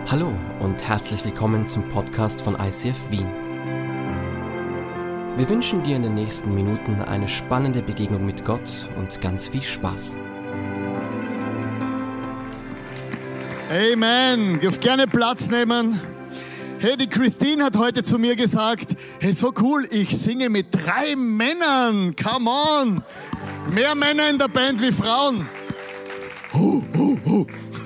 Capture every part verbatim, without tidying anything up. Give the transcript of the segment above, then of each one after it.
Hallo und herzlich willkommen zum Podcast von I C F Wien. Wir wünschen dir in den nächsten Minuten eine spannende Begegnung mit Gott und ganz viel Spaß. Amen. Ihr dürft gerne Platz nehmen. Hey, die Christine hat heute zu mir gesagt, hey, so cool, ich singe mit drei Männern. Come on. Mehr Männer in der Band wie Frauen. Hu, hu, hu.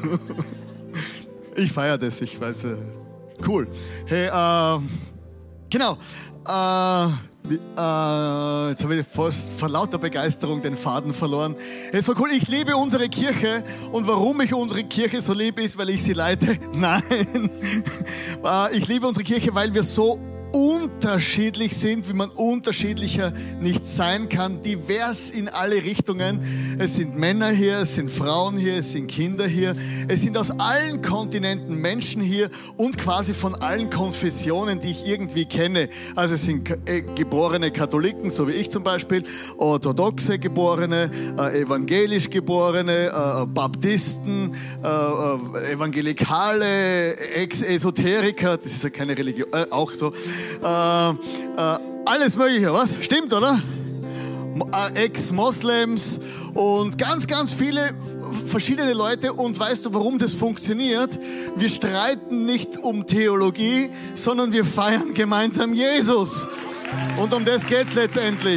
Ich feiere das, ich weiß. Äh, cool. Hey, äh, genau. Äh, äh, jetzt habe ich fast vor lauter Begeisterung den Faden verloren. Hey, so cool. Ich liebe unsere Kirche. Und warum ich unsere Kirche so liebe, ist, weil ich sie leite. Nein. äh, ich liebe unsere Kirche, weil wir so unterschiedlich sind, wie man unterschiedlicher nicht sein kann, divers in alle Richtungen. Es sind Männer hier, es sind Frauen hier, es sind Kinder hier, es sind aus allen Kontinenten Menschen hier und quasi von allen Konfessionen, die ich irgendwie kenne. Also es sind äh, geborene Katholiken, so wie ich zum Beispiel, orthodoxe Geborene, äh, evangelisch Geborene, äh, Baptisten, äh, äh, Evangelikale, Ex-Esoteriker, das ist ja keine Religion, äh, auch so, Äh, äh, alles Mögliche, was? Stimmt, oder? Äh, Ex-Moslems und ganz, ganz viele verschiedene Leute. Und weißt du, warum das funktioniert? Wir streiten nicht um Theologie, sondern wir feiern gemeinsam Jesus. Und um das geht es letztendlich.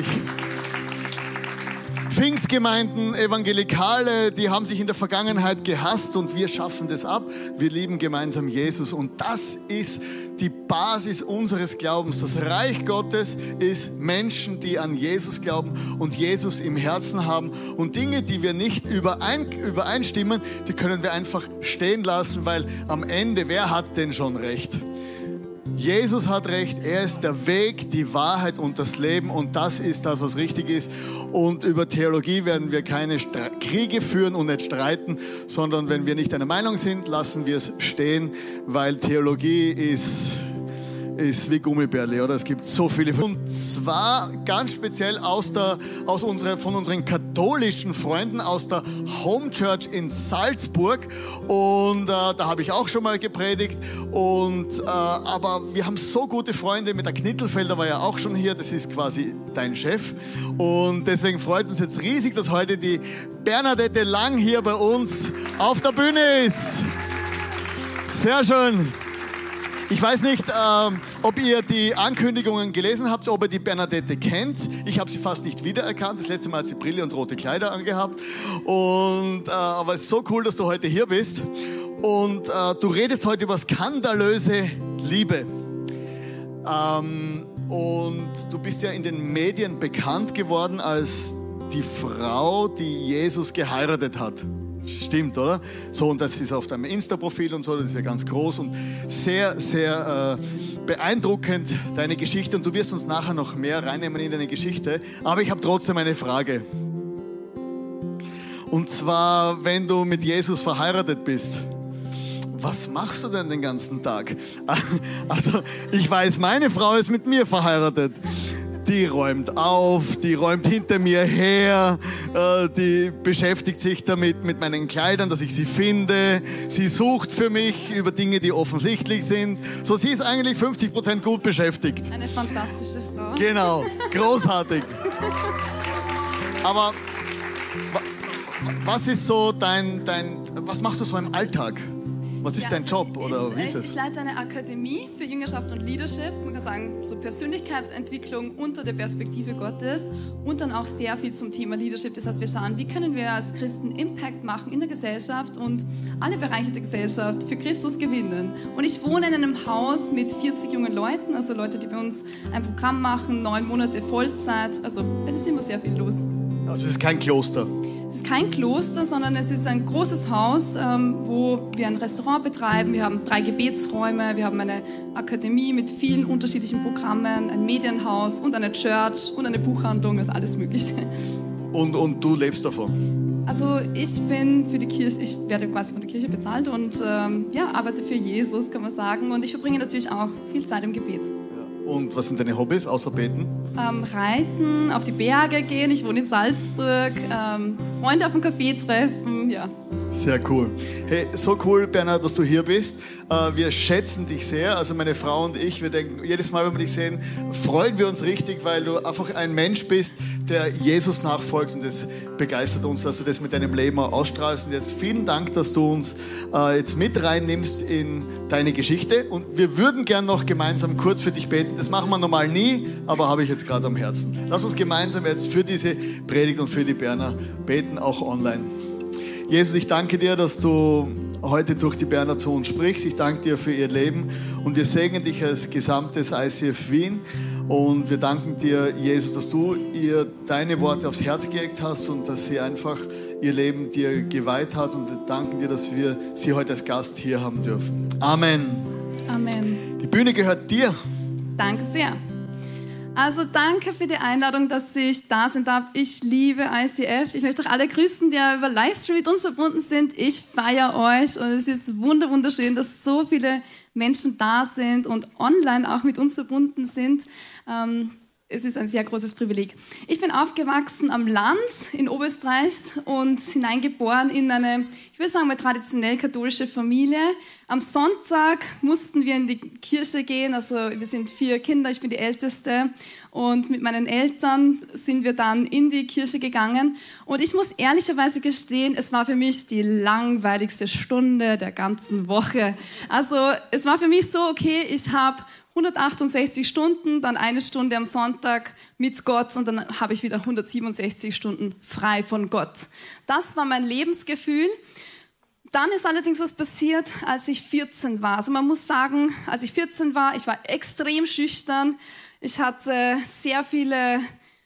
Pfingstgemeinden, Evangelikale, die haben sich in der Vergangenheit gehasst und wir schaffen das ab. Wir lieben gemeinsam Jesus und das ist die Basis unseres Glaubens. Das Reich Gottes ist Menschen, die an Jesus glauben und Jesus im Herzen haben. Und Dinge, die wir nicht überein, übereinstimmen, die können wir einfach stehen lassen, weil am Ende, wer hat denn schon recht? Jesus hat recht, er ist der Weg, die Wahrheit und das Leben und das ist das, was richtig ist. Und über Theologie werden wir keine Stre- Kriege führen und nicht streiten, sondern wenn wir nicht einer Meinung sind, lassen wir es stehen, weil Theologie ist, ist wie Gummibärli, oder? Es gibt so viele. Und zwar ganz speziell aus der, aus unsere, von unseren katholischen Freunden aus der Home Church in Salzburg. Und äh, da habe ich auch schon mal gepredigt. Und, äh, aber wir haben so gute Freunde. Mit der Knittelfelder war ja auch schon hier. Das ist quasi dein Chef. Und deswegen freut es uns jetzt riesig, dass heute die Bernadette Lang hier bei uns auf der Bühne ist. Sehr schön. Ich weiß nicht, ähm, ob ihr die Ankündigungen gelesen habt, ob ihr die Bernadette kennt. Ich habe sie fast nicht wiedererkannt. Das letzte Mal hat sie Brille und rote Kleider angehabt. Und, äh, aber es ist so cool, dass du heute hier bist. Und äh, du redest heute über skandalöse Liebe. Ähm, und du bist ja in den Medien bekannt geworden als die Frau, die Jesus geheiratet hat. Stimmt, oder? So, und das ist auf deinem Insta-Profil und so, das ist ja ganz groß und sehr, sehr äh, beeindruckend, deine Geschichte. Und du wirst uns nachher noch mehr reinnehmen in deine Geschichte. Aber ich habe trotzdem eine Frage. Und zwar, wenn du mit Jesus verheiratet bist, was machst du denn den ganzen Tag? Also, ich weiß, meine Frau ist mit mir verheiratet. Die räumt auf, die räumt hinter mir her, äh, die beschäftigt sich damit mit meinen Kleidern, dass ich sie finde. Sie sucht für mich über Dinge, die offensichtlich sind. So, sie ist eigentlich fünfzig Prozent gut beschäftigt. Eine fantastische Frau. Genau, großartig. Aber was ist so dein, dein, was machst du so im Alltag? Was ist ja, dein Job oder ist, wie ist es? Ich leite eine Akademie für Jüngerschaft und Leadership. Man kann sagen, so Persönlichkeitsentwicklung unter der Perspektive Gottes und dann auch sehr viel zum Thema Leadership. Das heißt, wir schauen, wie können wir als Christen Impact machen in der Gesellschaft und alle Bereiche der Gesellschaft für Christus gewinnen. Und ich wohne in einem Haus mit vierzig jungen Leuten, also Leute, die bei uns ein Programm machen, neun Monate Vollzeit. Also es ist immer sehr viel los. Also es ist kein Kloster. Es ist kein Kloster, sondern es ist ein großes Haus, ähm, wo wir ein Restaurant betreiben. Wir haben drei Gebetsräume, wir haben eine Akademie mit vielen unterschiedlichen Programmen, ein Medienhaus und eine Church und eine Buchhandlung, also alles Mögliche. Und, und du lebst davon? Also ich bin für die Kirche, ich werde quasi von der Kirche bezahlt und ähm, ja, arbeite für Jesus, kann man sagen. Und ich verbringe natürlich auch viel Zeit im Gebet. Und was sind deine Hobbys, außer Beten? ähm, reiten, auf die Berge gehen. Ich wohne in Salzburg, ähm, Freunde auf dem Café treffen, ja. Sehr cool. Hey, so cool, Bernhard, dass du hier bist. Wir schätzen dich sehr, also meine Frau und ich, wir denken, jedes Mal, wenn wir dich sehen, freuen wir uns richtig, weil du einfach ein Mensch bist, der Jesus nachfolgt und das begeistert uns, dass du das mit deinem Leben auch ausstrahlst. Und jetzt vielen Dank, dass du uns äh, jetzt mit reinnimmst in deine Geschichte und wir würden gern noch gemeinsam kurz für dich beten. Das machen wir normal nie, aber habe ich jetzt gerade am Herzen. Lass uns gemeinsam jetzt für diese Predigt und für die Berner beten, auch online. Jesus, ich danke dir, dass du heute durch die Berner zu uns sprichst. Ich danke dir für ihr Leben und wir segnen dich als gesamtes I C F Wien. Und wir danken dir, Jesus, dass du ihr deine Worte aufs Herz gelegt hast und dass sie einfach ihr Leben dir geweiht hat. Und wir danken dir, dass wir sie heute als Gast hier haben dürfen. Amen. Amen. Die Bühne gehört dir. Danke sehr. Also danke für die Einladung, dass ich da sein darf. Ich liebe I C F. Ich möchte auch alle grüßen, die über Livestream mit uns verbunden sind. Ich feiere euch und es ist wunderschön, dass so viele Menschen da sind und online auch mit uns verbunden sind. Ähm, es ist ein sehr großes Privileg. Ich bin aufgewachsen am Land in Oberösterreich und hineingeboren in eine, ich würde sagen, mal traditionell katholische Familie. Am Sonntag mussten wir in die Kirche gehen, also wir sind vier Kinder, ich bin die Älteste und mit meinen Eltern sind wir dann in die Kirche gegangen und ich muss ehrlicherweise gestehen, es war für mich die langweiligste Stunde der ganzen Woche. Also es war für mich so, okay, ich habe hundertachtundsechzig Stunden, dann eine Stunde am Sonntag mit Gott und dann habe ich wieder hundertsiebenundsechzig Stunden frei von Gott. Das war mein Lebensgefühl. Dann ist allerdings was passiert, als ich vierzehn war. Also man muss sagen, als ich vierzehn war, ich war extrem schüchtern. Ich hatte sehr viele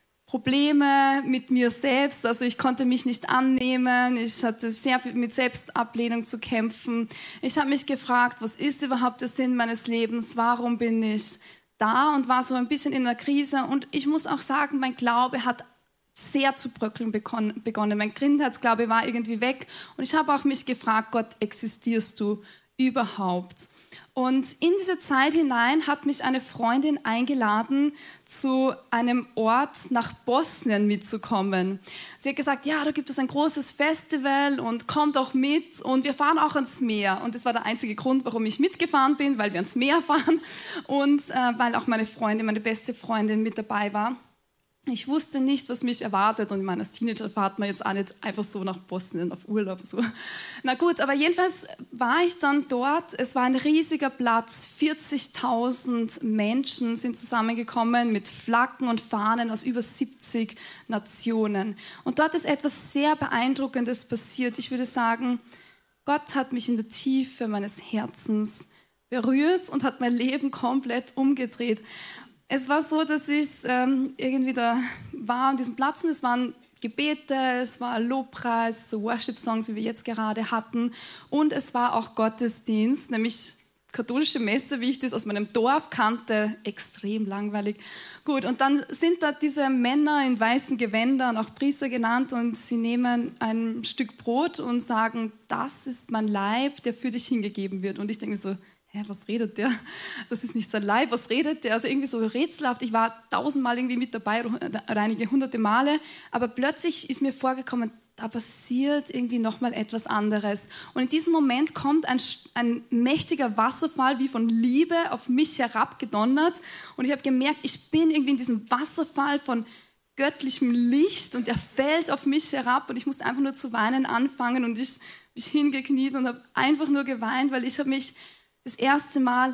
Probleme mit mir selbst. Also ich konnte mich nicht annehmen. Ich hatte sehr viel mit Selbstablehnung zu kämpfen. Ich habe mich gefragt, was ist überhaupt der Sinn meines Lebens? Warum bin ich da? Und war so ein bisschen in einer Krise. Und ich muss auch sagen, mein Glaube hat sehr zu bröckeln begonnen. Mein Kindheitsglaube war irgendwie weg und ich habe auch mich gefragt, Gott, existierst du überhaupt? Und in diese Zeit hinein hat mich eine Freundin eingeladen, zu einem Ort nach Bosnien mitzukommen. Sie hat gesagt, ja, da gibt es ein großes Festival und komm doch mit und wir fahren auch ans Meer. Und das war der einzige Grund, warum ich mitgefahren bin, weil wir ans Meer fahren und äh, weil auch meine Freundin, meine beste Freundin mit dabei war. Ich wusste nicht, was mich erwartet und ich meine, als Teenager fährt man jetzt auch nicht einfach so nach Bosnien auf Urlaub. So. Na gut, aber jedenfalls war ich dann dort. Es war ein riesiger Platz, vierzigtausend Menschen sind zusammengekommen mit Flaggen und Fahnen aus über siebzig Nationen. Und dort ist etwas sehr Beeindruckendes passiert. Ich würde sagen, Gott hat mich in der Tiefe meines Herzens berührt und hat mein Leben komplett umgedreht. Es war so, dass ich ähm, irgendwie da war an diesem Platz und es waren Gebete, es war Lobpreis, so Worship-Songs, wie wir jetzt gerade hatten und es war auch Gottesdienst, nämlich katholische Messe, wie ich das aus meinem Dorf kannte, extrem langweilig. Gut, und dann sind da diese Männer in weißen Gewändern, auch Priester genannt, und sie nehmen ein Stück Brot und sagen, das ist mein Leib, der für dich hingegeben wird. Und ich denke so, hä, was redet der? Das ist nicht sein Leib, was redet der? Also irgendwie so rätselhaft. Ich war tausendmal irgendwie mit dabei, oder einige hunderte Male, aber plötzlich ist mir vorgekommen, da passiert irgendwie nochmal etwas anderes. Und in diesem Moment kommt ein, ein mächtiger Wasserfall wie von Liebe auf mich herabgedonnert und ich habe gemerkt, ich bin irgendwie in diesem Wasserfall von göttlichem Licht und der fällt auf mich herab und ich musste einfach nur zu weinen anfangen und ich mich hingekniet und habe einfach nur geweint, weil ich habe mich das erste Mal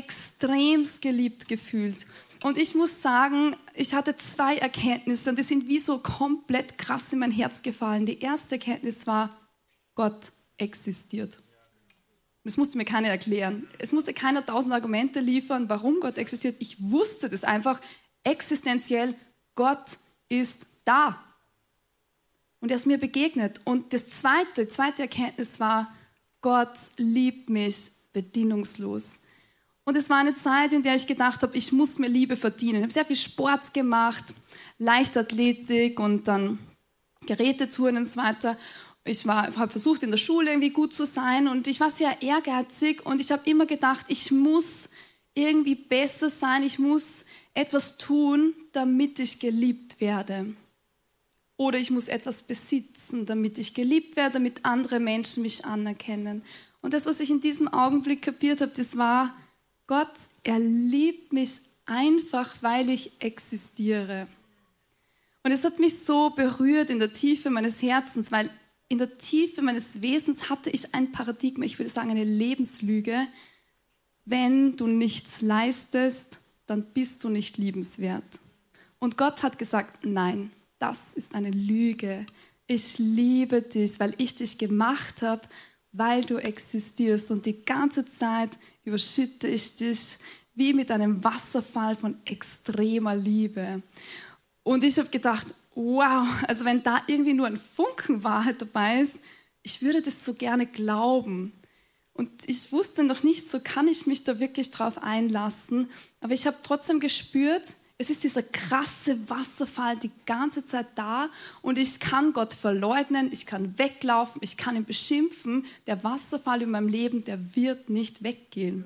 extremst geliebt gefühlt. Und ich muss sagen, ich hatte zwei Erkenntnisse und die sind wie so komplett krass in mein Herz gefallen. Die erste Erkenntnis war, Gott existiert. Das musste mir keiner erklären. Es musste keiner tausend Argumente liefern, warum Gott existiert. Ich wusste das einfach existenziell, Gott ist da. Und er ist mir begegnet. Und das zweite, die zweite Erkenntnis war, Gott liebt mich bedingungslos. Und es war eine Zeit, in der ich gedacht habe, ich muss mir Liebe verdienen. Ich habe sehr viel Sport gemacht, Leichtathletik und dann Gerätetouren und so weiter. Ich habe versucht, in der Schule irgendwie gut zu sein und ich war sehr ehrgeizig und ich habe immer gedacht, ich muss irgendwie besser sein, ich muss etwas tun, damit ich geliebt werde. Oder ich muss etwas besitzen, damit ich geliebt werde, damit andere Menschen mich anerkennen. Und das, was ich in diesem Augenblick kapiert habe, das war, Gott, er liebt mich einfach, weil ich existiere. Und es hat mich so berührt in der Tiefe meines Herzens, weil in der Tiefe meines Wesens hatte ich ein Paradigma, ich würde sagen eine Lebenslüge. Wenn du nichts leistest, dann bist du nicht liebenswert. Und Gott hat gesagt, nein, das ist eine Lüge. Ich liebe dich, weil ich dich gemacht habe, weil du existierst. Und die ganze Zeit überschütte ich dich wie mit einem Wasserfall von extremer Liebe. Und ich habe gedacht, wow, also wenn da irgendwie nur ein Funken Wahrheit dabei ist, ich würde das so gerne glauben. Und ich wusste noch nicht, so kann ich mich da wirklich drauf einlassen. Aber ich habe trotzdem gespürt, es ist dieser krasse Wasserfall die ganze Zeit da und ich kann Gott verleugnen, ich kann weglaufen, ich kann ihn beschimpfen. Der Wasserfall in meinem Leben, der wird nicht weggehen.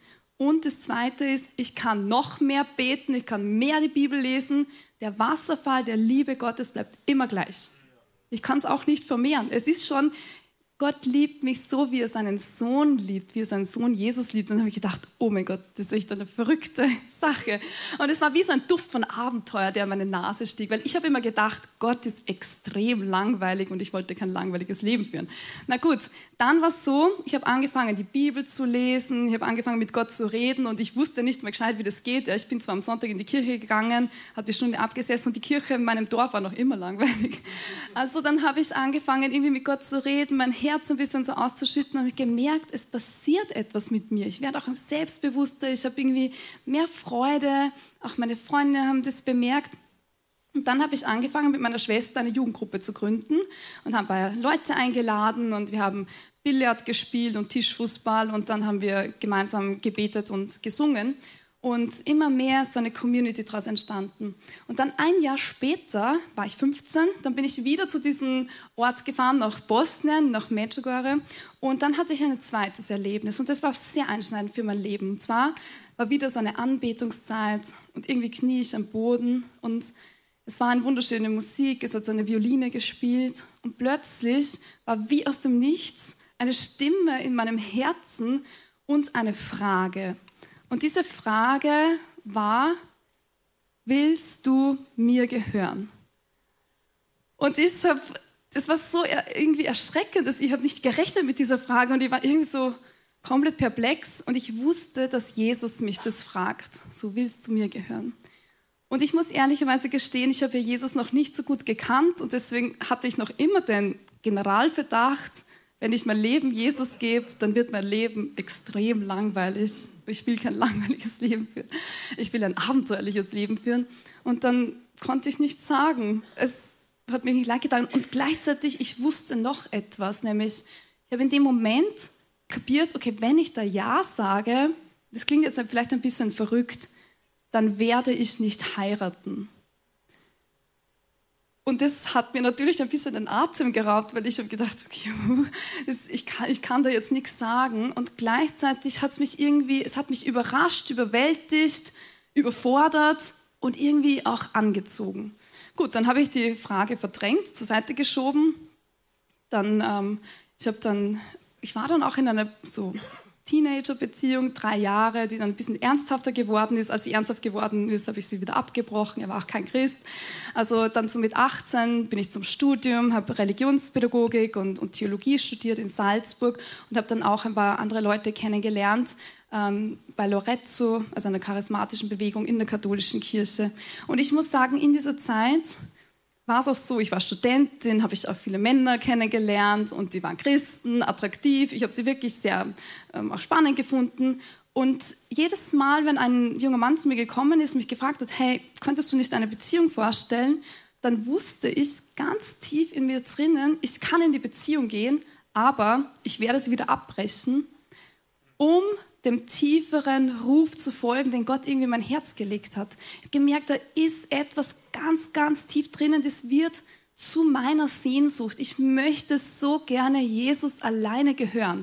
Und das Zweite ist, ich kann noch mehr beten, ich kann mehr die Bibel lesen. Der Wasserfall der Liebe Gottes bleibt immer gleich. Ich kann es auch nicht vermehren. Es ist schon, Gott liebt mich so, wie er seinen Sohn liebt, wie er seinen Sohn Jesus liebt. Und dann habe ich gedacht, oh mein Gott, das ist echt eine verrückte Sache. Und es war wie so ein Duft von Abenteuer, der an meine Nase stieg. Weil ich habe immer gedacht, Gott ist extrem langweilig und ich wollte kein langweiliges Leben führen. Na gut, dann war es so, ich habe angefangen, die Bibel zu lesen, ich habe angefangen, mit Gott zu reden und ich wusste nicht mehr gescheit, wie das geht. Ja, ich bin zwar am Sonntag in die Kirche gegangen, habe die Stunde abgesessen und die Kirche in meinem Dorf war noch immer langweilig. Also dann habe ich angefangen, irgendwie mit Gott zu reden, mein Herz ein bisschen so auszuschütten, habe ich gemerkt, es passiert etwas mit mir. Ich werde auch selbstbewusster, ich habe irgendwie mehr Freude, auch meine Freunde haben das bemerkt. Und dann habe ich angefangen, mit meiner Schwester eine Jugendgruppe zu gründen und haben Leute eingeladen und wir haben Billard gespielt und Tischfußball und dann haben wir gemeinsam gebetet und gesungen. Und immer mehr ist so eine Community daraus entstanden. Und dann ein Jahr später, war ich fünfzehn, dann bin ich wieder zu diesem Ort gefahren, nach Bosnien, nach Medjugorje. Und dann hatte ich ein zweites Erlebnis. Und das war sehr einschneidend für mein Leben. Und zwar war wieder so eine Anbetungszeit und irgendwie knie ich am Boden. Und es war eine wunderschöne Musik, es hat so eine Violine gespielt. Und plötzlich war wie aus dem Nichts eine Stimme in meinem Herzen und eine Frage. Und diese Frage war, willst du mir gehören? Und ich hab, das war so irgendwie erschreckend, dass ich habe nicht gerechnet mit dieser Frage und ich war irgendwie so komplett perplex und ich wusste, dass Jesus mich das fragt, so willst du mir gehören? Und ich muss ehrlicherweise gestehen, ich habe ja Jesus noch nicht so gut gekannt und deswegen hatte ich noch immer den Generalverdacht, wenn ich mein Leben Jesus gebe, dann wird mein Leben extrem langweilig. Ich will kein langweiliges Leben führen. Ich will ein abenteuerliches Leben führen. Und dann konnte ich nichts sagen. Es hat mir nicht leid getan. Und gleichzeitig, ich wusste noch etwas, nämlich, ich habe in dem Moment kapiert, okay, wenn ich da Ja sage, das klingt jetzt vielleicht ein bisschen verrückt, dann werde ich nicht heiraten. Und das hat mir natürlich ein bisschen den Atem geraubt, weil ich habe gedacht, okay, ich kann, ich kann da jetzt nichts sagen. Und gleichzeitig hat es mich irgendwie, es hat mich überrascht, überwältigt, überfordert und irgendwie auch angezogen. Gut, dann habe ich die Frage verdrängt, zur Seite geschoben. Dann, ähm, ich habe dann, ich war dann auch in einer so Teenager-Beziehung, drei Jahre, die dann ein bisschen ernsthafter geworden ist. Als sie ernsthaft geworden ist, habe ich sie wieder abgebrochen. Er war auch kein Christ. Also dann so mit achtzehn bin ich zum Studium, habe Religionspädagogik und, und Theologie studiert in Salzburg und habe dann auch ein paar andere Leute kennengelernt ähm, bei Lorenzo, also einer charismatischen Bewegung in der katholischen Kirche. Und ich muss sagen, in dieser Zeit war es auch so, ich war Studentin, habe ich auch viele Männer kennengelernt und die waren Christen, attraktiv. Ich habe sie wirklich sehr ähm, auch spannend gefunden. Und jedes Mal, wenn ein junger Mann zu mir gekommen ist, mich gefragt hat, hey, könntest du nicht eine Beziehung vorstellen? Dann wusste ich ganz tief in mir drinnen, ich kann in die Beziehung gehen, aber ich werde sie wieder abbrechen, um dem tieferen Ruf zu folgen, den Gott irgendwie in mein Herz gelegt hat. Ich habe gemerkt, da ist etwas ganz, ganz tief drinnen, das wird zu meiner Sehnsucht. Ich möchte so gerne Jesus alleine gehören.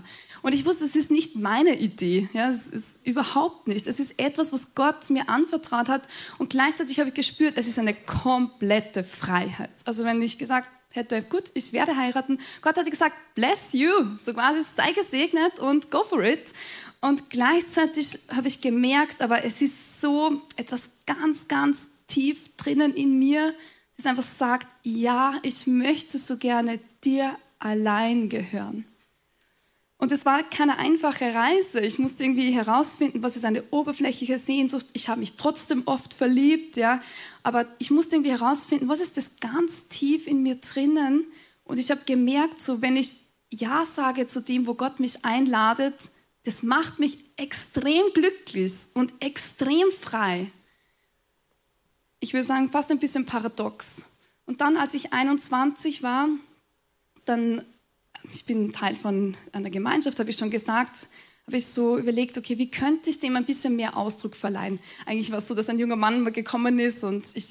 Und ich wusste, es ist nicht meine Idee. Ja, es ist überhaupt nicht. Es ist etwas, was Gott mir anvertraut hat. Und gleichzeitig habe ich gespürt, es ist eine komplette Freiheit. Also wenn ich gesagt hätte, gut, ich werde heiraten, Gott hat gesagt, bless you, so quasi, sei gesegnet und go for it. Und gleichzeitig habe ich gemerkt, aber es ist so etwas ganz, ganz tief drinnen in mir, das einfach sagt, ja, ich möchte so gerne dir allein gehören. Und es war keine einfache Reise. Ich musste irgendwie herausfinden, was ist eine oberflächliche Sehnsucht. Ich habe mich trotzdem oft verliebt, ja. Aber ich musste irgendwie herausfinden, was ist das ganz tief in mir drinnen. Und ich habe gemerkt, so wenn ich Ja sage zu dem, wo Gott mich einladet, das macht mich extrem glücklich und extrem frei. Ich würde sagen, fast ein bisschen paradox. Und dann, als ich einundzwanzig war, dann ich bin Teil von einer Gemeinschaft, habe ich schon gesagt, habe ich so überlegt, okay, wie könnte ich dem ein bisschen mehr Ausdruck verleihen? Eigentlich war es so, dass ein junger Mann mal gekommen ist und ich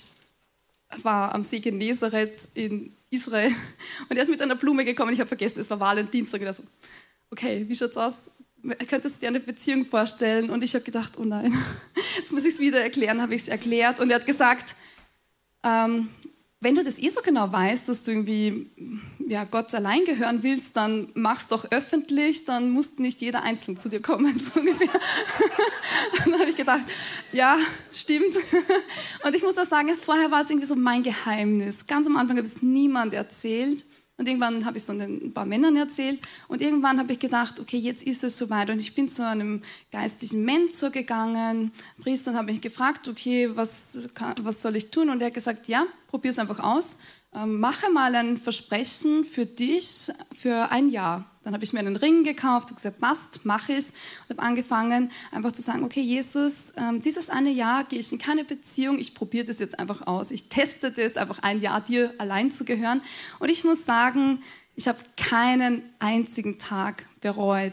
war am See Genezareth in Israel und er ist mit einer Blume gekommen, ich habe vergessen, es war Valentinstag oder so. Okay, wie schaut's aus? Könntest du dir eine Beziehung vorstellen? Und ich habe gedacht, oh nein, jetzt muss ich es wieder erklären, habe ich es erklärt und er hat gesagt, ähm, wenn du das eh so genau weißt, dass du irgendwie ja, Gott allein gehören willst, dann mach's doch öffentlich, dann muss nicht jeder einzeln zu dir kommen, so ungefähr. Dann habe ich gedacht, ja, stimmt. Und ich muss auch sagen, vorher war es irgendwie so mein Geheimnis. Ganz am Anfang habe ich es niemand erzählt. Und irgendwann habe ich es ein paar Männern erzählt und irgendwann habe ich gedacht, okay, jetzt ist es soweit und ich bin zu einem geistlichen Mentor gegangen, Priester, und habe mich gefragt, okay, was, kann, was soll ich tun? Und er hat gesagt, ja, probier es einfach aus, ähm, mache mal ein Versprechen für dich für ein Jahr. Dann habe ich mir einen Ring gekauft und gesagt, passt, mache es. Und habe angefangen, einfach zu sagen, okay, Jesus, ähm, dieses eine Jahr gehe ich in keine Beziehung, ich probiere das jetzt einfach aus. Ich teste das, einfach ein Jahr dir allein zu gehören. Und ich muss sagen, ich habe keinen einzigen Tag bereut.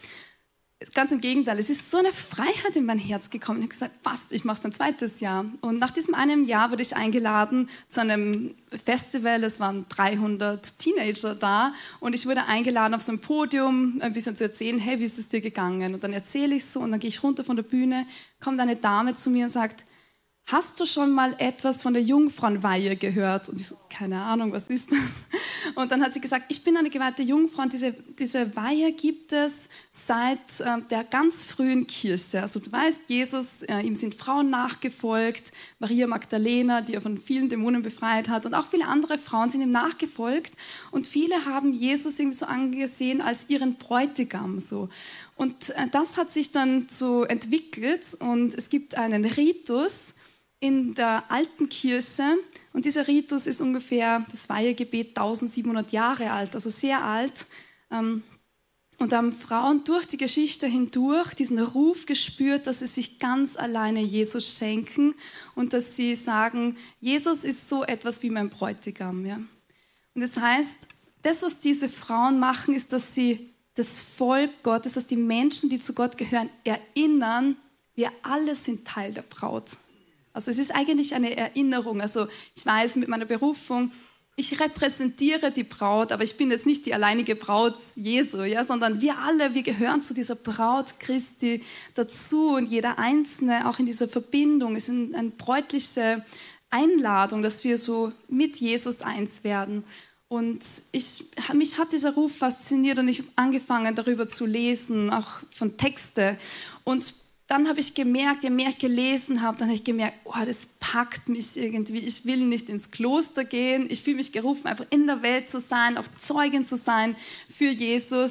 Ganz im Gegenteil, es ist so eine Freiheit in mein Herz gekommen. Ich habe gesagt, passt, ich mache es ein zweites Jahr. Und nach diesem einen Jahr wurde ich eingeladen zu einem Festival. Es waren dreihundert Teenager da und ich wurde eingeladen auf so ein Podium, ein bisschen zu erzählen, hey, wie ist es dir gegangen? Und dann erzähle ich so und dann gehe ich runter von der Bühne, kommt eine Dame zu mir und sagt, hast du schon mal etwas von der Jungfrauenweihe gehört? Und ich so, keine Ahnung, was ist das? Und dann hat sie gesagt, ich bin eine geweihte Jungfrau und diese, diese Weihe gibt es seit äh, der ganz frühen Kirche. Also du weißt, Jesus, äh, ihm sind Frauen nachgefolgt, Maria Magdalena, die er von vielen Dämonen befreit hat und auch viele andere Frauen sind ihm nachgefolgt und viele haben Jesus irgendwie so angesehen als ihren Bräutigam. So. Und äh, das hat sich dann so entwickelt und es gibt einen Ritus in der alten Kirche und dieser Ritus ist ungefähr, das Weihegebet, eintausendsiebenhundert Jahre alt, also sehr alt. Und da haben Frauen durch die Geschichte hindurch diesen Ruf gespürt, dass sie sich ganz alleine Jesus schenken und dass sie sagen, Jesus ist so etwas wie mein Bräutigam. Ja. Und das heißt, das, was diese Frauen machen, ist, dass sie das Volk Gottes, dass die Menschen, die zu Gott gehören, erinnern, wir alle sind Teil der Braut. Also es ist eigentlich eine Erinnerung. Also ich weiß mit meiner Berufung, ich repräsentiere die Braut, aber ich bin jetzt nicht die alleinige Braut Jesu, ja, sondern wir alle, wir gehören zu dieser Braut Christi dazu und jeder Einzelne auch in dieser Verbindung. Es ist eine bräutliche Einladung, dass wir so mit Jesus eins werden. Und ich, mich hat dieser Ruf fasziniert und ich habe angefangen, darüber zu lesen, auch von Texten. Und dann habe ich gemerkt, je mehr ich gelesen habe, dann habe ich gemerkt, oh, das packt mich irgendwie. Ich will nicht ins Kloster gehen. Ich fühle mich gerufen, einfach in der Welt zu sein, auch Zeugin zu sein für Jesus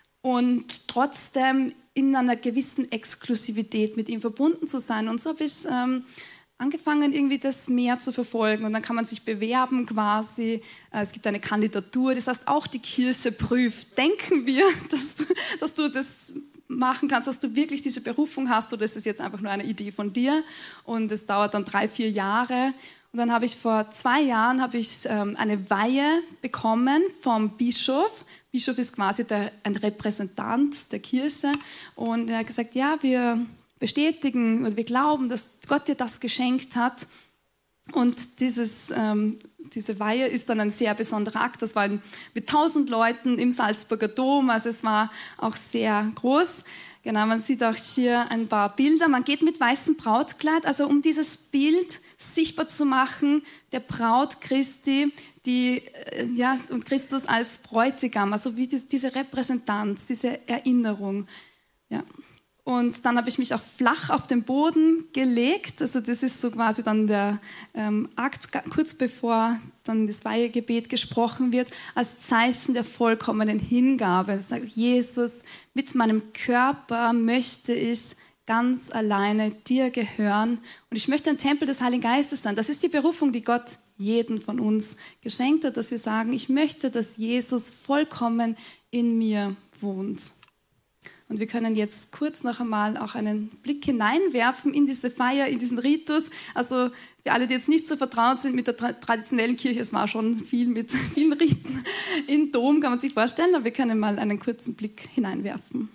und trotzdem in einer gewissen Exklusivität mit ihm verbunden zu sein. Und so habe ich ähm, angefangen, irgendwie das mehr zu verfolgen. Und dann kann man sich bewerben quasi. Es gibt eine Kandidatur. Das heißt, auch die Kirche prüft. Denken wir, dass du, dass du das machen kannst, dass du wirklich diese Berufung hast oder ist es jetzt einfach nur eine Idee von dir und es dauert dann drei, vier Jahre und dann habe ich vor zwei Jahren habe ich ähm, eine Weihe bekommen vom Bischof. Bischof ist quasi der, ein Repräsentant der Kirche und er hat gesagt, ja, wir bestätigen und wir glauben, dass Gott dir das geschenkt hat Und dieses, ähm, diese Weihe ist dann ein sehr besonderer Akt. Das war mit tausend Leuten im Salzburger Dom, also es war auch sehr groß. Genau, man sieht auch hier ein paar Bilder. Man geht mit weißem Brautkleid, also um dieses Bild sichtbar zu machen, der Braut Christi, die, ja, und Christus als Bräutigam, also wie die, diese Repräsentanz, diese Erinnerung. Ja. Und dann habe ich mich auch flach auf den Boden gelegt. Also das ist so quasi dann der ähm, Akt, kurz bevor dann das Weihegebet gesprochen wird, als Zeichen der vollkommenen Hingabe. Das sagt Jesus, mit meinem Körper möchte ich ganz alleine dir gehören. Und ich möchte ein Tempel des Heiligen Geistes sein. Das ist die Berufung, die Gott jeden von uns geschenkt hat, dass wir sagen, ich möchte, dass Jesus vollkommen in mir wohnt. Und wir können jetzt kurz noch einmal auch einen Blick hineinwerfen in diese Feier, in diesen Ritus. Also für alle, die jetzt nicht so vertraut sind mit der tra- traditionellen Kirche, es war schon viel mit vielen Riten im Dom, kann man sich vorstellen, aber wir können mal einen kurzen Blick hineinwerfen.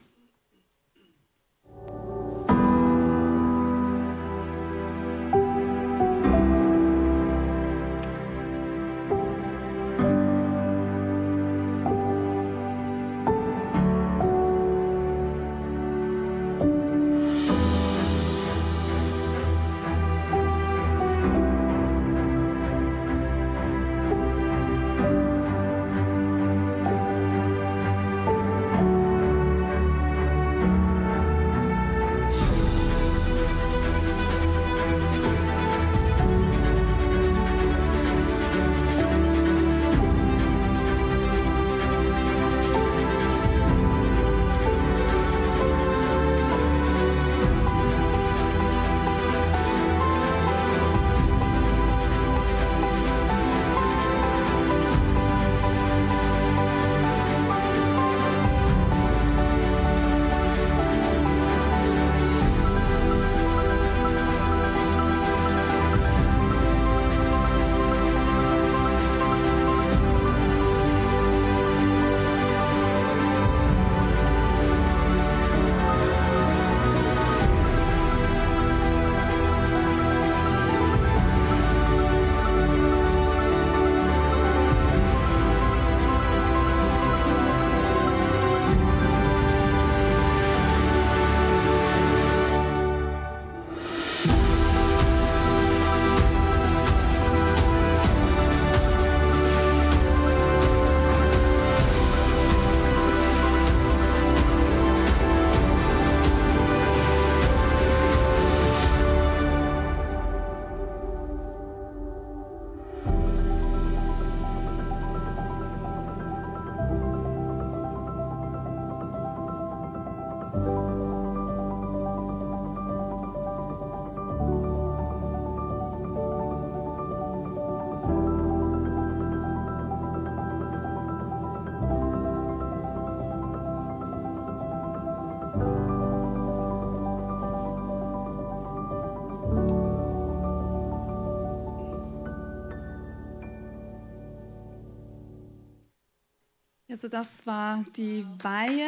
Also das war die Weihe.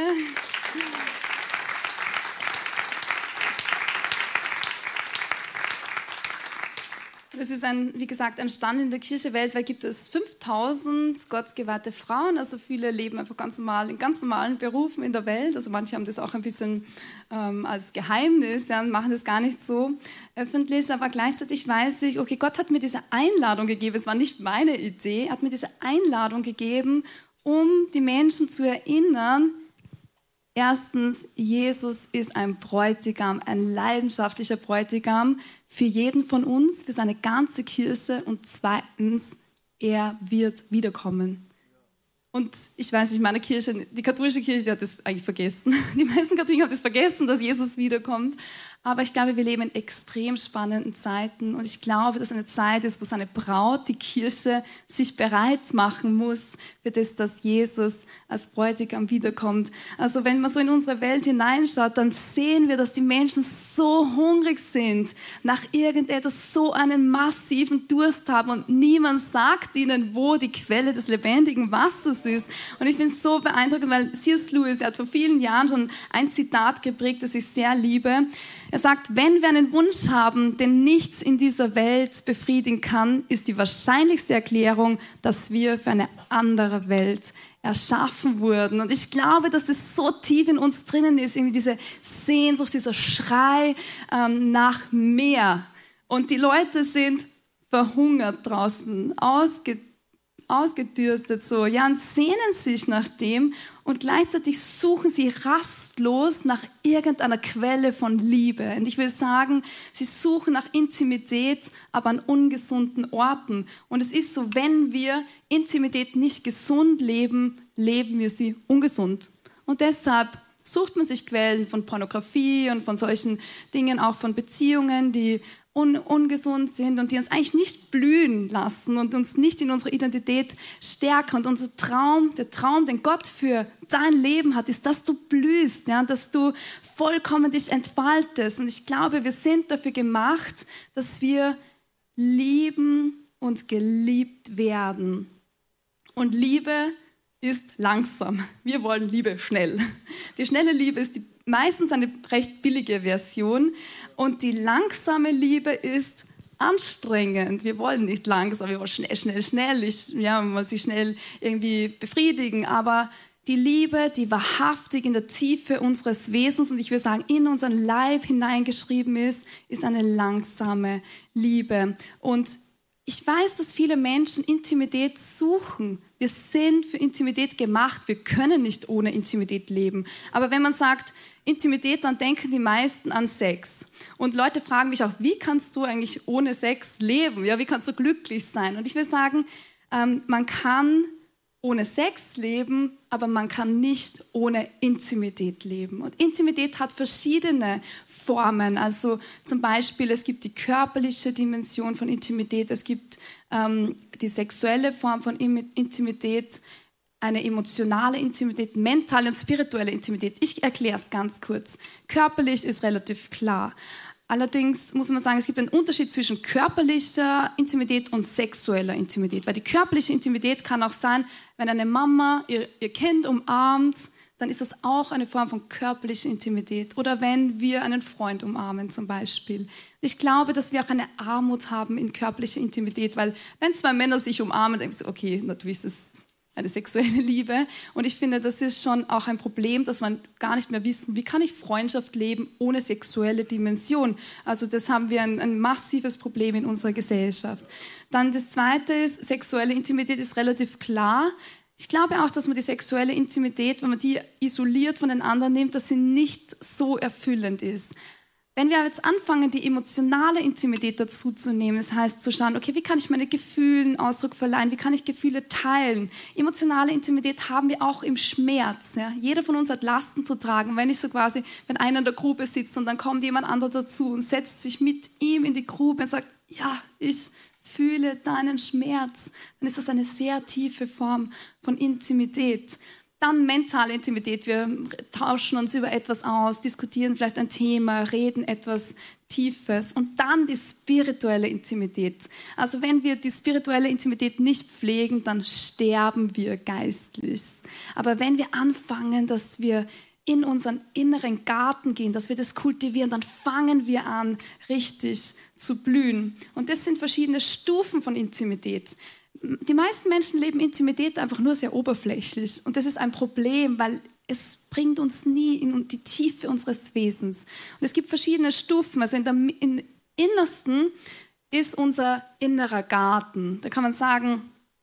Es ist, ein, wie gesagt, entstanden in der Kirche. Weltweit gibt es fünftausend gottgeweihte Frauen. Also viele leben einfach ganz normal, in ganz normalen Berufen in der Welt. Also manche haben das auch ein bisschen ähm, als Geheimnis, ja, und machen das gar nicht so öffentlich. Aber gleichzeitig weiß ich, okay, Gott hat mir diese Einladung gegeben. Es war nicht meine Idee. Er hat mir diese Einladung gegeben, um die Menschen zu erinnern, erstens, Jesus ist ein Bräutigam, ein leidenschaftlicher Bräutigam für jeden von uns, für seine ganze Kirche. Und zweitens, er wird wiederkommen. Und ich weiß nicht, meine Kirche, die katholische Kirche, die hat das eigentlich vergessen. Die meisten Katholiken haben das vergessen, dass Jesus wiederkommt. Aber ich glaube, wir leben in extrem spannenden Zeiten. Und ich glaube, dass eine Zeit ist, wo seine Braut, die Kirche, sich bereit machen muss für das, dass Jesus als Bräutigam wiederkommt. Also wenn man so in unsere Welt hineinschaut, dann sehen wir, dass die Menschen so hungrig sind, nach irgendetwas, so einen massiven Durst haben. Und niemand sagt ihnen, wo die Quelle des lebendigen Wassers ist. Und ich bin so beeindruckend, weil C S Lewis, er hat vor vielen Jahren schon ein Zitat geprägt, das ich sehr liebe. Er sagt, wenn wir einen Wunsch haben, den nichts in dieser Welt befriedigen kann, ist die wahrscheinlichste Erklärung, dass wir für eine andere Welt erschaffen wurden. Und ich glaube, dass es so tief in uns drinnen ist, irgendwie diese Sehnsucht, dieser Schrei ähm, nach mehr. Und die Leute sind verhungert draußen, ausge, ausgedürstet so, ja, und sehnen sich nach dem und gleichzeitig suchen sie rastlos nach irgendeiner Quelle von Liebe. Und ich will sagen, sie suchen nach Intimität, aber an ungesunden Orten. Und es ist so, wenn wir Intimität nicht gesund leben, leben wir sie ungesund. Und deshalb sucht man sich Quellen von Pornografie und von solchen Dingen, auch von Beziehungen, die un- ungesund sind und die uns eigentlich nicht blühen lassen und uns nicht in unserer Identität stärken. Und unser Traum, der Traum, den Gott für dein Leben hat, ist, dass du blühst, ja, dass du vollkommen dich entfaltest. Und ich glaube, wir sind dafür gemacht, dass wir lieben und geliebt werden. Und Liebe ist langsam. Wir wollen Liebe schnell. Die schnelle Liebe ist die, meistens eine recht billige Version und die langsame Liebe ist anstrengend. Wir wollen nicht langsam, wir wollen schnell, schnell, schnell. Ich, ja, man will sich schnell irgendwie befriedigen, aber die Liebe, die wahrhaftig in der Tiefe unseres Wesens und ich würde sagen, in unseren Leib hineingeschrieben ist, ist eine langsame Liebe. Und ich weiß, dass viele Menschen Intimität suchen. Wir sind für Intimität gemacht. Wir können nicht ohne Intimität leben. Aber wenn man sagt Intimität, dann denken die meisten an Sex. Und Leute fragen mich auch, wie kannst du eigentlich ohne Sex leben? Ja, wie kannst du glücklich sein? Und ich will sagen, ähm, man kann ohne Sex leben, aber man kann nicht ohne Intimität leben. Und Intimität hat verschiedene Formen. Also zum Beispiel, es gibt die körperliche Dimension von Intimität, es gibt ähm, die sexuelle Form von Intimität, eine emotionale Intimität, mentale und spirituelle Intimität. Ich erkläre es ganz kurz. Körperlich ist relativ klar. Allerdings muss man sagen, es gibt einen Unterschied zwischen körperlicher Intimität und sexueller Intimität. Weil die körperliche Intimität kann auch sein, wenn eine Mama ihr, ihr Kind umarmt, dann ist das auch eine Form von körperlicher Intimität. Oder wenn wir einen Freund umarmen zum Beispiel. Ich glaube, dass wir auch eine Armut haben in körperlicher Intimität, weil wenn zwei Männer sich umarmen, dann ist es okay, natürlich ist es eine sexuelle Liebe. Und ich finde, das ist schon auch ein Problem, dass man gar nicht mehr wissen, wie kann ich Freundschaft leben ohne sexuelle Dimension. Also das haben wir ein, ein massives Problem in unserer Gesellschaft. Dann das Zweite ist, sexuelle Intimität ist relativ klar. Ich glaube auch, dass man die sexuelle Intimität, wenn man die isoliert von den anderen nimmt, dass sie nicht so erfüllend ist. Wenn wir jetzt anfangen, die emotionale Intimität dazu zu nehmen, das heißt zu schauen, okay, wie kann ich meine Gefühle Ausdruck verleihen, wie kann ich Gefühle teilen? Emotionale Intimität haben wir auch im Schmerz. Ja? Jeder von uns hat Lasten zu tragen. Wenn ich so quasi, wenn einer in der Grube sitzt und dann kommt jemand anderer dazu und setzt sich mit ihm in die Grube und sagt, ja, ich fühle deinen Schmerz, dann ist das eine sehr tiefe Form von Intimität. Dann mentale Intimität. Wir tauschen uns über etwas aus, diskutieren vielleicht ein Thema, reden etwas Tiefes. Und dann die spirituelle Intimität. Also wenn wir die spirituelle Intimität nicht pflegen, dann sterben wir geistlich. Aber wenn wir anfangen, dass wir in unseren inneren Garten gehen, dass wir das kultivieren, dann fangen wir an, richtig zu blühen. Und das sind verschiedene Stufen von Intimität. Die meisten Menschen leben Intimität einfach nur sehr oberflächlich. Und das ist ein Problem, weil es bringt uns nie in die Tiefe unseres Wesens. Und es gibt verschiedene Stufen. Also in der, im Innersten ist unser innerer Garten. Da kann man sagen,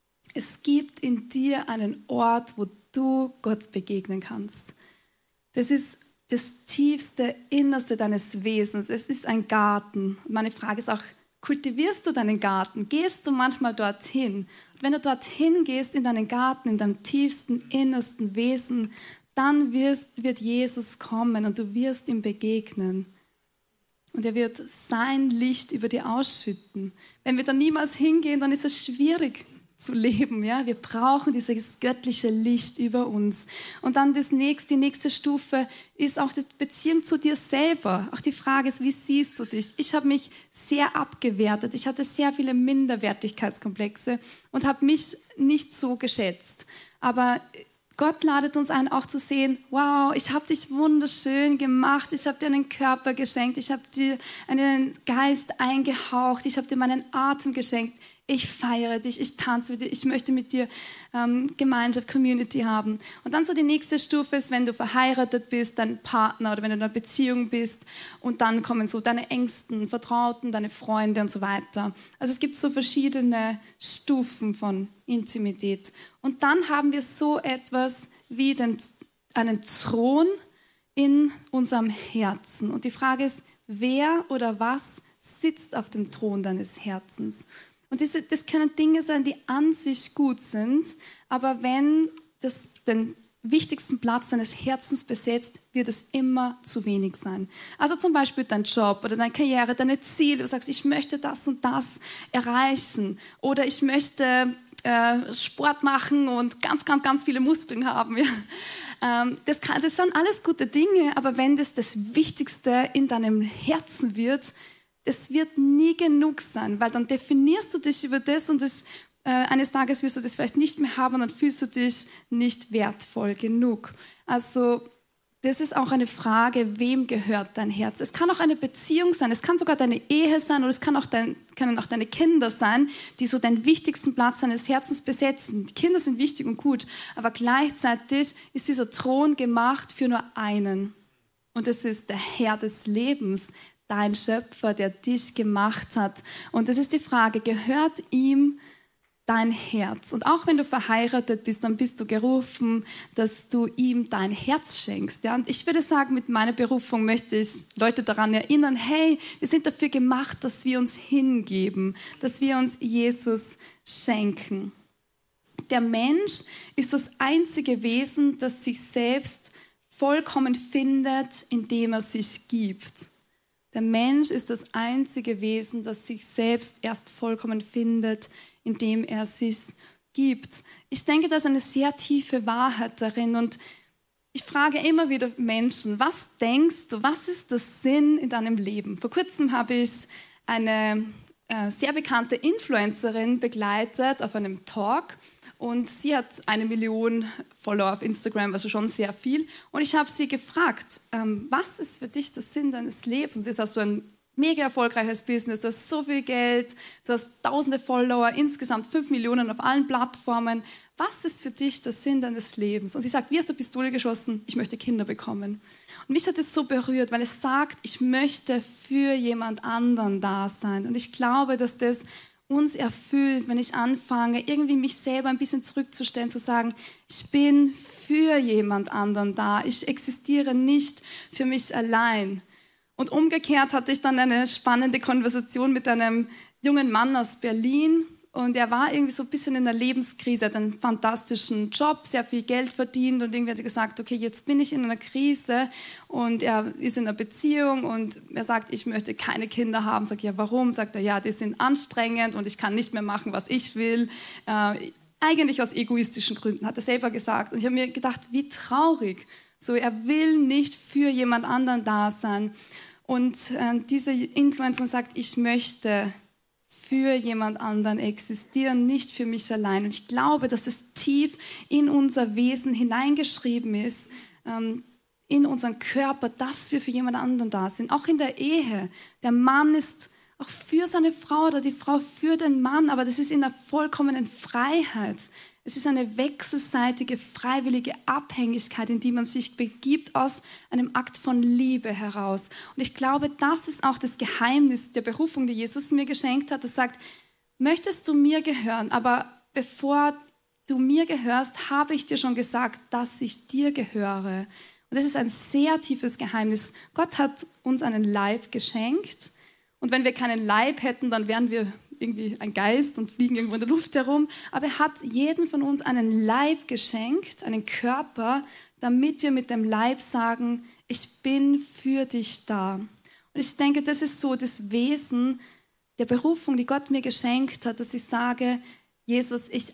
es gibt in dir einen Ort, wo du Gott begegnen kannst. Das ist das tiefste, innerste deines Wesens. Es ist ein Garten. Und meine Frage ist auch, kultivierst du deinen Garten? Gehst du manchmal dorthin? Und wenn du dorthin gehst in deinen Garten, in deinem tiefsten, innersten Wesen, dann wirst, wird Jesus kommen und du wirst ihm begegnen. Und er wird sein Licht über dir ausschütten. Wenn wir da niemals hingehen, dann ist es schwierig zu leben. Ja? Wir brauchen dieses göttliche Licht über uns. Und dann das nächste, die nächste Stufe ist auch die Beziehung zu dir selber. Auch die Frage ist, wie siehst du dich? Ich habe mich sehr abgewertet. Ich hatte sehr viele Minderwertigkeitskomplexe und habe mich nicht so geschätzt. Aber Gott ladet uns ein, auch zu sehen, wow, ich habe dich wunderschön gemacht, ich habe dir einen Körper geschenkt, ich habe dir einen Geist eingehaucht, ich habe dir meinen Atem geschenkt. Ich feiere dich, ich tanze mit dir, ich möchte mit dir ähm, Gemeinschaft, Community haben. Und dann so die nächste Stufe ist, wenn du verheiratet bist, dein Partner oder wenn du in einer Beziehung bist und dann kommen so deine Engsten, Vertrauten, deine Freunde und so weiter. Also es gibt so verschiedene Stufen von Intimität. Und dann haben wir so etwas wie den, einen Thron in unserem Herzen. Und die Frage ist, wer oder was sitzt auf dem Thron deines Herzens? Und diese, das können Dinge sein, die an sich gut sind, aber wenn das den wichtigsten Platz deines Herzens besetzt, wird es immer zu wenig sein. Also zum Beispiel dein Job oder deine Karriere, deine Ziele. Du sagst, ich möchte das und das erreichen oder ich möchte äh, Sport machen und ganz, ganz, ganz viele Muskeln haben. Ja. Ähm, das, kann, das sind alles gute Dinge, aber wenn das das Wichtigste in deinem Herzen wird, das wird nie genug sein, weil dann definierst du dich über das und das, äh, eines Tages wirst du das vielleicht nicht mehr haben und dann fühlst du dich nicht wertvoll genug. Also das ist auch eine Frage, wem gehört dein Herz? Es kann auch eine Beziehung sein, es kann sogar deine Ehe sein oder es kann auch dein, können auch deine Kinder sein, die so den wichtigsten Platz deines Herzens besetzen. Die Kinder sind wichtig und gut, aber gleichzeitig ist dieser Thron gemacht für nur einen. Und das ist der Herr des Lebens, dein Schöpfer, der dich gemacht hat. Und das ist die Frage, gehört ihm dein Herz? Und auch wenn du verheiratet bist, dann bist du gerufen, dass du ihm dein Herz schenkst. Ja? Und ich würde sagen, mit meiner Berufung möchte ich Leute daran erinnern, hey, wir sind dafür gemacht, dass wir uns hingeben, dass wir uns Jesus schenken. Der Mensch ist das einzige Wesen, das sich selbst vollkommen findet, indem er sich gibt. Der Mensch ist das einzige Wesen, das sich selbst erst vollkommen findet, indem er sich gibt. Ich denke, da ist eine sehr tiefe Wahrheit darin. Und ich frage immer wieder Menschen, was denkst du, was ist der Sinn in deinem Leben? Vor kurzem habe ich eine äh, sehr bekannte Influencerin begleitet auf einem Talk. Und sie hat eine Million Follower auf Instagram, also schon sehr viel. Und ich habe sie gefragt, ähm, was ist für dich der Sinn deines Lebens? Jetzt hast du ein mega erfolgreiches Business, du hast so viel Geld, du hast tausende Follower, insgesamt fünf Millionen auf allen Plattformen. Was ist für dich der Sinn deines Lebens? Und sie sagt, wie aus der Pistole geschossen, ich möchte Kinder bekommen. Und mich hat es so berührt, weil es sagt, ich möchte für jemand anderen da sein. Und ich glaube, dass das uns erfüllt, wenn ich anfange, irgendwie mich selber ein bisschen zurückzustellen, zu sagen, ich bin für jemand anderen da, ich existiere nicht für mich allein. Und umgekehrt hatte ich dann eine spannende Konversation mit einem jungen Mann aus Berlin und er war irgendwie so ein bisschen in einer Lebenskrise, hat einen fantastischen Job, sehr viel Geld verdient und irgendwie hat er gesagt, okay, jetzt bin ich in einer Krise und er ist in einer Beziehung und er sagt, ich möchte keine Kinder haben. Sagt, ja, warum? Sagt er, ja, die sind anstrengend und ich kann nicht mehr machen, was ich will. Äh, eigentlich aus egoistischen Gründen, hat er selber gesagt. Und ich habe mir gedacht, wie traurig. So, er will nicht für jemand anderen da sein. Und äh, diese Influencerin sagt, ich möchte für jemand anderen existieren, nicht für mich allein. Und ich glaube, dass es tief in unser Wesen hineingeschrieben ist, ähm, in unseren Körper, dass wir für jemand anderen da sind. Auch in der Ehe. Der Mann ist auch für seine Frau oder die Frau für den Mann, aber das ist in der vollkommenen Freiheit. Es ist eine wechselseitige, freiwillige Abhängigkeit, in die man sich begibt aus einem Akt von Liebe heraus. Und ich glaube, das ist auch das Geheimnis der Berufung, die Jesus mir geschenkt hat. Er sagt, möchtest du mir gehören, aber bevor du mir gehörst, habe ich dir schon gesagt, dass ich dir gehöre. Und das ist ein sehr tiefes Geheimnis. Gott hat uns einen Leib geschenkt. Und wenn wir keinen Leib hätten, dann wären wir irgendwie ein Geist und fliegen irgendwo in der Luft herum. Aber er hat jedem von uns einen Leib geschenkt, einen Körper, damit wir mit dem Leib sagen, ich bin für dich da. Und ich denke, das ist so das Wesen der Berufung, die Gott mir geschenkt hat, dass ich sage, Jesus, ich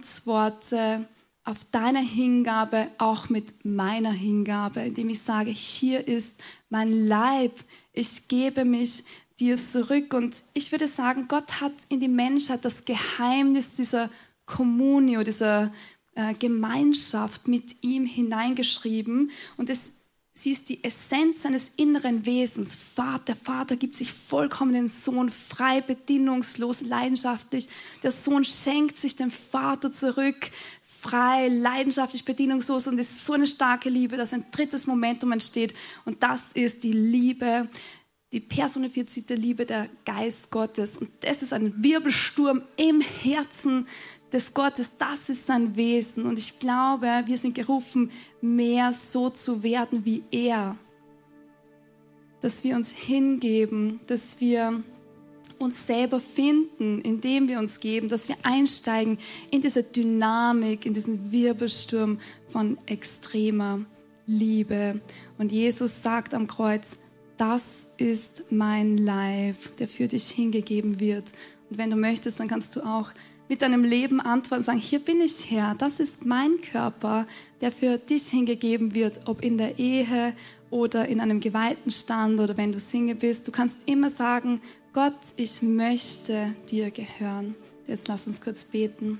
antworte auf deine Hingabe auch mit meiner Hingabe, indem ich sage, hier ist mein Leib, ich gebe mich dir zurück. Und ich würde sagen, Gott hat in die Menschheit das Geheimnis dieser Communio, dieser äh, Gemeinschaft mit ihm hineingeschrieben. Und es, sie ist die Essenz seines inneren Wesens. Vater, der Vater gibt sich vollkommen den Sohn, frei, bedingungslos, leidenschaftlich. Der Sohn schenkt sich dem Vater zurück, frei, leidenschaftlich, bedingungslos. Und es ist so eine starke Liebe, dass ein drittes Momentum entsteht. Und das ist die Liebe, die personifizierte Liebe, der Geist Gottes. Und das ist ein Wirbelsturm im Herzen des Gottes. Das ist sein Wesen. Und ich glaube, wir sind gerufen, mehr so zu werden wie er. Dass wir uns hingeben, dass wir uns selber finden, indem wir uns geben, dass wir einsteigen in diese Dynamik, in diesen Wirbelsturm von extremer Liebe. Und Jesus sagt am Kreuz, das ist mein Leib, der für dich hingegeben wird. Und wenn du möchtest, dann kannst du auch mit deinem Leben antworten und sagen, hier bin ich, Herr, das ist mein Körper, der für dich hingegeben wird, ob in der Ehe oder in einem geweihten Stand oder wenn du Single bist. Du kannst immer sagen, Gott, ich möchte dir gehören. Jetzt lass uns kurz beten.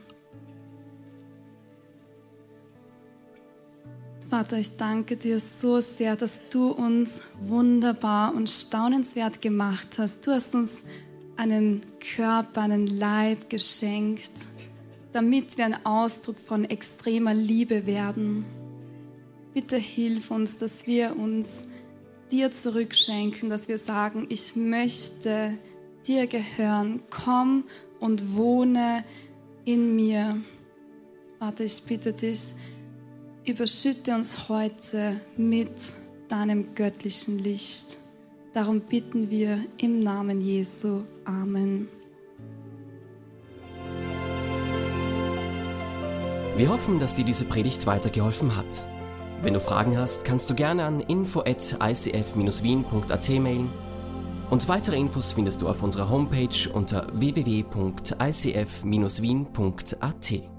Vater, ich danke dir so sehr, dass du uns wunderbar und staunenswert gemacht hast. Du hast uns einen Körper, einen Leib geschenkt, damit wir ein Ausdruck von extremer Liebe werden. Bitte hilf uns, dass wir uns dir zurückschenken, dass wir sagen, ich möchte dir gehören. Komm und wohne in mir. Vater, ich bitte dich, überschütte uns heute mit deinem göttlichen Licht. Darum bitten wir im Namen Jesu. Amen. Wir hoffen, dass dir diese Predigt weitergeholfen hat. Wenn du Fragen hast, kannst du gerne an info at i c f dash wien punkt a t mailen. Und weitere Infos findest du auf unserer Homepage unter w w w punkt i c f dash wien punkt a t.